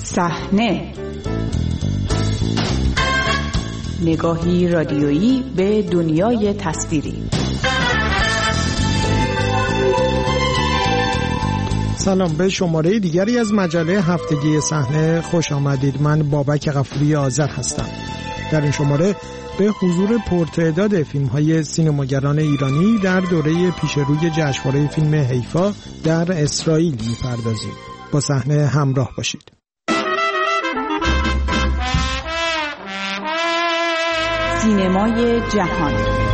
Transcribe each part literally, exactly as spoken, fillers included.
صحنه، نگاهی رادیویی به دنیای تصویری. سلام، به شماره دیگری از مجله هفتگی صحنه خوش آمدید. من بابک غفوری آذر هستم. در این شماره به حضور پرتعداد فیلم‌های سینماگران ایرانی در دوره پیشروی جشنواره فیلم حیفا در اسرائیل می‌پردازیم. با صحنه همراه باشید. سینمای جهان.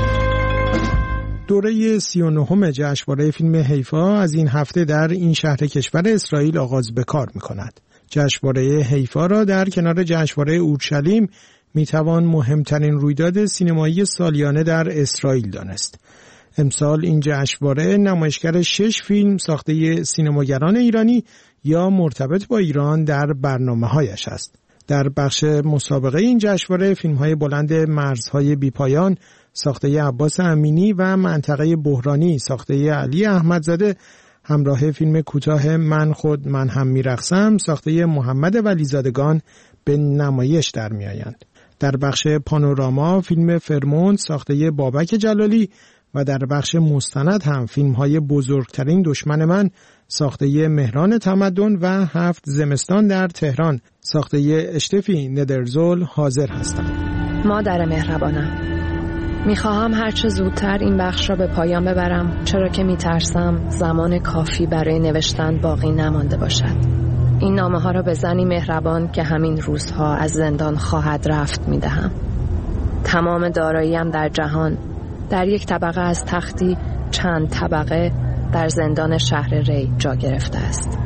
دوره سی و نهم جشنواره فیلم حیفا از این هفته در این شهر کشور اسرائیل آغاز به کار می‌کند. جشنواره حیفا را در کنار جشنواره اورشلیم میتوان مهمترین رویداد سینمایی سالیانه در اسرائیل دانست. امسال این جشنواره نمایشگر شش فیلم ساخته سینماگران ایرانی یا مرتبط با ایران در برنامه‌هایش است. در بخش مسابقه این جشنواره فیلم‌های بلند مرزهای بی‌پایان ساخته عباس امینی و منطقه بحرانی ساخته علی احمدزاده همراه فیلم کوتاه من خود من هم میرقصم ساخته محمد ولیزادگان به نمایش در می‌آیند. در بخش پانوراما فیلم فرموند ساخته بابک جلالی و در بخش مستند هم فیلم‌های بزرگترین دشمن من ساخته مهران تمدن و هفت زمستان در تهران ساخته اشتفی ندرزول حاضر هستند. مادر مهربانم، میخواهم هرچه زودتر این بخش را به پایان ببرم، چرا که میترسم زمان کافی برای نوشتن باقی نمانده باشد. این نامه ها را به زنی مهربان که همین روزها از زندان خواهد رفت میدهم. تمام داراییم در جهان در یک طبقه از تختی چند طبقه در زندان شهر ری جا گرفته است.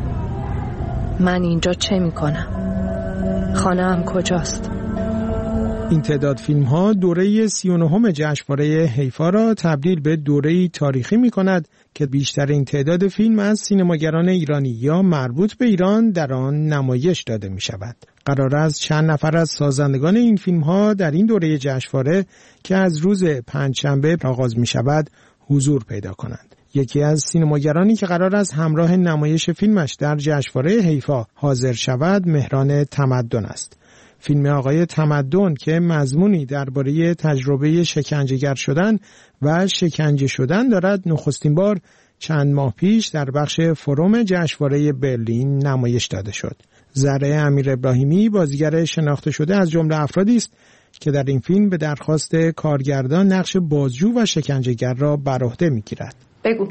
من اینجا چه میکنم؟ خانه هم کجاست؟ این تعداد فیلم ها دوره سی و نهم جشنواره حیفا را تبدیل به دوره تاریخی می کند که بیشترین تعداد فیلم از سینماگران ایرانی یا مربوط به ایران در آن نمایش داده می شود. قرار است چند نفر از سازندگان این فیلم ها در این دوره جشنواره که از روز پنجشنبه آغاز می شود حضور پیدا کنند. یکی از سینماگرانی که قرار است همراه نمایش فیلمش در جشنواره حیفا حاضر شود مهران تمدن است. فیلم آقای تمدن که مضمونی درباره تجربه شکنجهگر شدن و شکنجه شدن دارد نخستین بار چند ماه پیش در بخش فروم جشنواره برلین نمایش داده شد. زهره امیر ابراهیمی بازیگر شناخته شده از جمله افرادی است که در این فیلم به درخواست کارگردان نقش بازجو و شکنجهگر را بر عهده می‌گیرد. بگو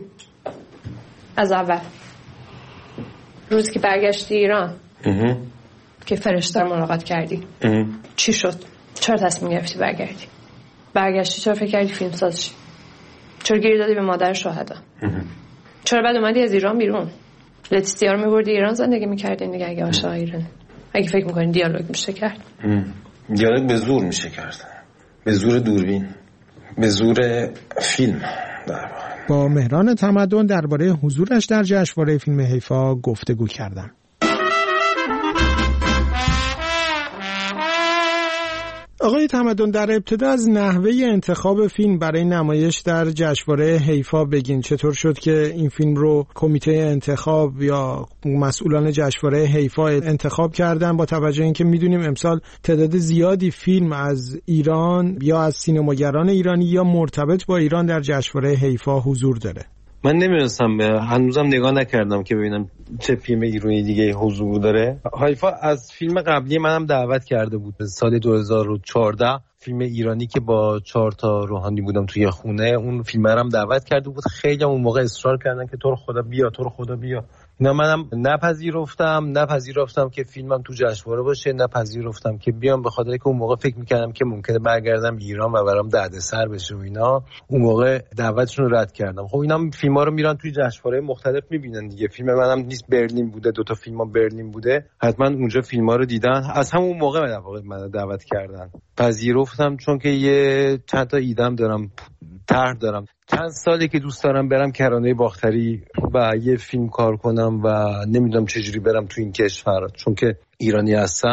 از اول روزی که برگشتی ایران اه. که فرشته رو ملاقات کردی اه. چی شد؟ چرا تصمیم گرفتی برگردی؟ برگشتی چرا فکر کردی فیلم ساز شی؟ چرا گیری دادی به مادر شهدا؟ چرا بعد اومدی از ایران بیرون؟ لتیسیا رو میبردی ایران زندگی میکردین دیگه. اگه عاشق ایرانی اگه فکر میکنین دیالوگ میشه کرد، دیالوگ به زور میشه کرد، به زور دوربین، به زور فیلم. در با مهران تمدن درباره حضورش در جشنواره فیلم حیفا گفتگو کردم. آقای تمدن، در ابتدا از نحوه انتخاب فیلم برای نمایش در جشنواره حیفا بگین. چطور شد که این فیلم رو کمیته انتخاب یا مسئولان جشنواره حیفا انتخاب کردن، با توجه اینکه میدونیم امسال تعداد زیادی فیلم از ایران یا از سینماگران ایرانی یا مرتبط با ایران در جشنواره حیفا حضور داره؟ من نمی‌دونستم، هنوزم نگاه نکردم که ببینم چه فیلم ایرانی دیگه حضور داره. حیفا از فیلم قبلی منم دعوت کرده بود سال دو هزار و چهارده، فیلم ایرانی که با چهار تا روحانی بودم توی خونه، اون فیلم هم دعوت کرده بود. خیلی اون موقع اصرار کردن که تو رو خدا بیا، تو رو خدا بیا. نه منم نپذیرفتم نپذیرفتم که فیلمم تو جشنواره باشه، نپذیرفتم که بیام، به خاطر که اون موقع فکر می‌کردم که ممکنه برگردم ایران و برام دردسر بشه و اینا. اون موقع دعوتشون رو رد کردم. خب اینا فیلم‌ها رو میرن توی جشنواره مختلف می‌بینن دیگه. فیلم منم نیست برلین بوده، دو تا فیلمم برلین بوده، حتما اونجا فیلم‌ها رو دیدن. از همون موقع من واقعا من دعوت کردن، پذیرفتم، چون که یه چند تا ایدم دارم، طرح دارم. چند ساله که دوست دارم برم کرانه باختری و یه فیلم کار کنم و نمیدونم چجوری برم تو این کشور، چون که ایرانی هستم.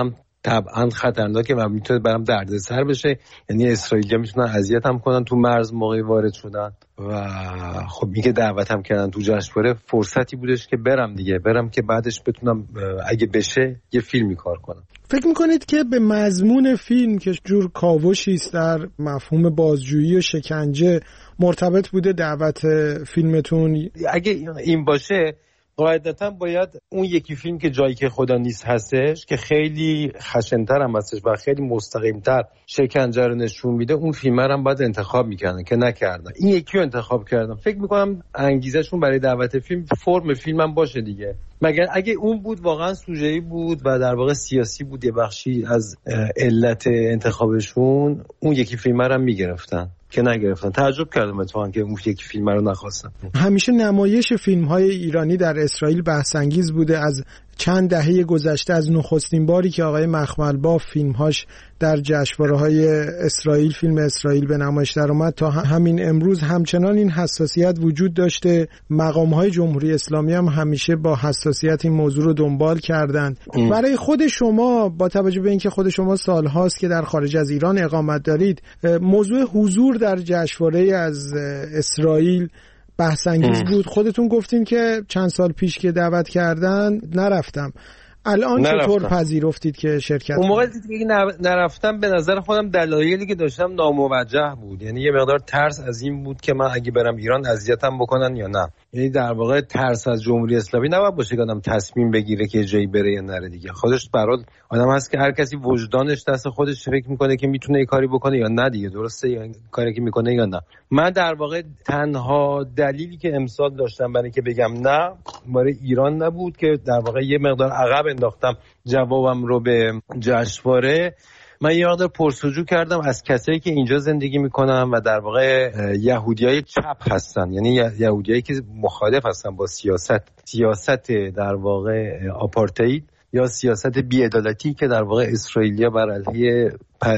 طبعا خطرناکه و میتونه برام دردسر بشه. یعنی اسرائیلی‌ها میتونن اذیتم کنن تو مرز موقعی وارد شدن و خب میگه دعوتم کردن تو جشنواره، فرصتی بودش که برم دیگه، برم که بعدش بتونم اگه بشه یه فیلمی کار کنم. فکر میکنید که به مضمون فیلم که جور کاوشی است در مفهوم بازجویی و شکنجه مرتبط بوده دعوت فیلمتون؟ اگه این باشه قاعدتا باید اون یکی فیلم که جایی که خدا نیست هستش که خیلی خشن‌تر هم هستش و خیلی مستقیم‌تر شکنجه رو نشون میده، اون فیلم رو هم باید انتخاب میکردن که نکردن. این یکی رو انتخاب کردم. فکر میکنم انگیزشون برای دعوت فیلم فرم فیلم هم باشه دیگه. مگر اگه اون بود واقعا سوژه‌ای بود و در واقع سیاسی بود یه بخشی از علت انتخابشون، اون یکی فیلم رو هم میگرفتن که نگرفتن. تعجب کردم اتفاقا که اون یکی فیلم رو نخواستن. همیشه نمایش فیلم‌های ایرانی در اسرائیل بحث‌انگیز بوده. از چند دهه گذشته، از نخستین باری که آقای مخملباف فیلم‌هاش در جشنواره‌های اسرائیل، فیلم اسرائیل به نمایش در اومد، تا همین امروز همچنان این حساسیت وجود داشته. مقام‌های جمهوری اسلامی هم همیشه با حساسیت این موضوع رو دنبال کردند. برای خود شما، با توجه به اینکه خود شما سال‌هاست که در خارج از ایران اقامت دارید، موضوع حضور در جشنواره از اسرائیل بحث انگیز بود. خودتون گفتین که چند سال پیش که دعوت کردن نرفتم. الان چطور پذیرفتید که شرکت اون موقع دیگه نرفتم؟ به نظر خودم دلایلی که داشتم ناموجه بود. یعنی یه مقدار ترس از این بود که من اگه برم ایران اذیتم بکنن یا نه. یعنی در واقع ترس از جمهوری اسلامی نباید باشه که آدم تصمیم بگیره که جایی بره یا نره دیگه. خودش برات آدم هست که هر کسی وجدانش دست خودش فکر میکنه که میتونه این کاری بکنه یا نه دیگه. درسته یا کاری که میکنه یا نه. من در واقع تنها دلیلی که امسال داشتم برای اینکه بگم نه برای ایران نبود که در واقع یه مقدار عقب انداختم جوابم رو به جشنواره. من یه مقدار پرسجو کردم از کسایی که اینجا زندگی میکنن و در واقع یهودیای چپ هستن، یعنی یهودیایی که مخالف هستن با سیاست سیاست در واقع آپارتاید یا سیاست بی‌عدالتی که در واقع اسرائیلیا بر علیه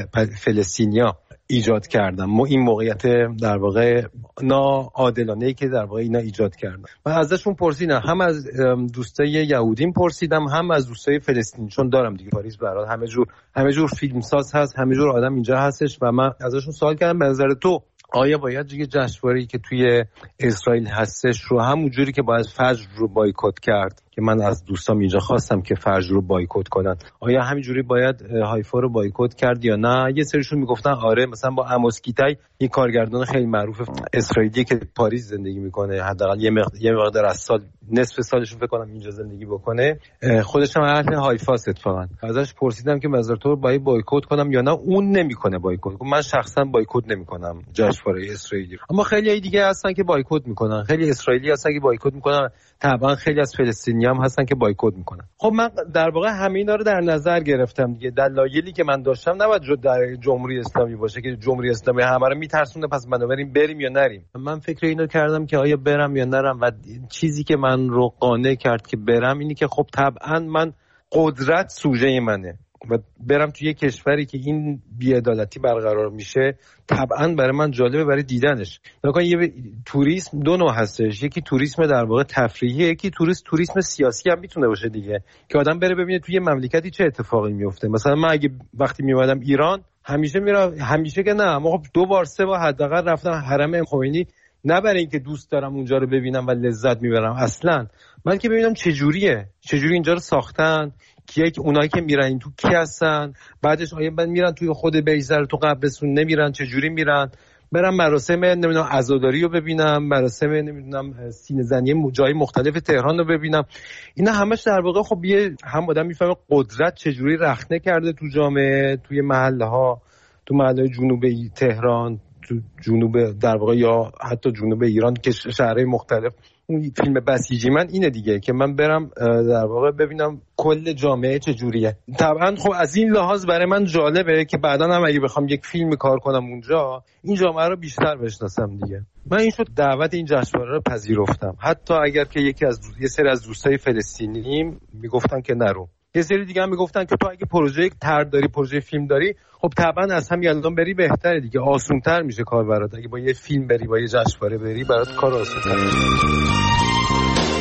فلسطینیا ایجاد کردن. ما این موقعیت در واقع ناعادلانه‌ای که در واقع اینا ایجاد کردن. من ازشون پرسیدم، هم از دوستای یهودیم پرسیدم، هم از دوستای فلسطینی، چون دارم دیگه پاریس برات همه جور همه جور فیلمساز هست، همه جور آدم اینجا هستش و من ازشون سوال کردم به نظر تو آیا باید یه جشنواره‌ای که توی اسرائیل هستش رو همون جوری که باید فجر رو بایکوت کرد که من از دوستام اینجا خواستم که فجر رو بایکوت کنن، آیا همینجوری باید هایفا رو بایکوت کرد یا نه؟ یه سریشون میگفتن آره. مثلا با عموس کیتای، یه کارگردان خیلی معروف اسرائیلی که پاریس زندگی میکنه، حداقل یه مقدار یه مقدار از سال نصف سالش فکر کنم اینجا زندگی بکنه، خودش هم اهل هایفاست. اتفاقا ازش پرسیدم که نظر تو باید بایکوت کنم یا نه، اون نمیکنه بایکوت. من شخصا بایکوت نمیکنم جشنواره اسرائیلی، اما خیلی دیگه هستن که بایکوت میکنن، خیلی اسرائیلی هستن که بایکوت میکنن، طبعا خیلی از فلسطینی هم هستن که بایکوت میکنن. خب من در واقع همه اینا رو در نظر گرفتم دیگه. دلایلی که من داشتم نباید در جمهوری اسلامی باشه که جمهوری اسلامی همه رو میترسونه پس بنابراین بریم یا نریم. من فکر اینو کردم که آیا برم یا نرم و چیزی که من رو قانع کرد که برم اینی که خب طبعا من قدرت سوژه منه و برم توی یه کشوری که این بی‌عدالتی برقرار میشه، طبعا برای من جالبه برای دیدنش. نگاه یه توریسم دو نوع هستش، یکی توریسم در واقع تفریحی، یکی توریسم توریسم سیاسی هم میتونه باشه دیگه، که آدم بره ببینه توی مملکتی چه اتفاقی میفته. مثلا من اگه وقتی میومدم ایران همیشه میرم، همیشه که نه، اما خب دو بار سه بار حداقل رفتم حرم خمینی، نه برای اینکه دوست دارم اونجا رو ببینم و لذت میبرم اصلا، بلکه ببینم چه جوریه، چه جوری اینجا رو ساختن، کیه که اونایی که میرن این تو کی هستن، بعدش آیا بعد میرن توی خود بیزر تو قبرستون نمیرن، چه جوری میرن، برم مراسم نمیدونم عزاداری رو ببینم، مراسم نمیدونم سینه زنی جای مختلف تهران رو ببینم. اینا همش در واقع خب یه هم آدم میفهمه قدرت چه جوری رخنه کرده تو جامعه، توی محله ها، تو محله جنوب تهران، تو جنوب در واقع یا حتی جنوب ایران که شهرهای مختلف. اون فیلم بسیجی من اینه دیگه که من برم در واقع ببینم کل جامعه چجوریه. طبعا خب از این لحاظ برای من جالبه که بعدا هم اگه بخوام یک فیلم کار کنم اونجا این جامعه رو بیشتر بشناسم دیگه. من این شد دعوت این جشنواره رو پذیرفتم، حتی اگر که یکی از دو... یه سری از دوستای فلسطینییم میگفتن که نرو، یه سری دیگه هم میگفتن که تو اگه پروژه طرح داری، پروژه فیلم داری، خب طبعا از هم یلدان بری بهتره دیگه، آسان‌تر میشه کار برات. اگه با یه فیلم بری، با یه جشنواره بری، برات کار آسان‌تر میشه.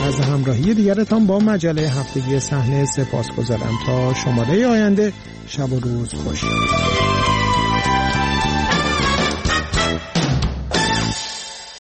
از همراهی دیگرتان با مجله هفتگی صحنه سپاسگزارم. تا شماره آینده شب و روز خوش.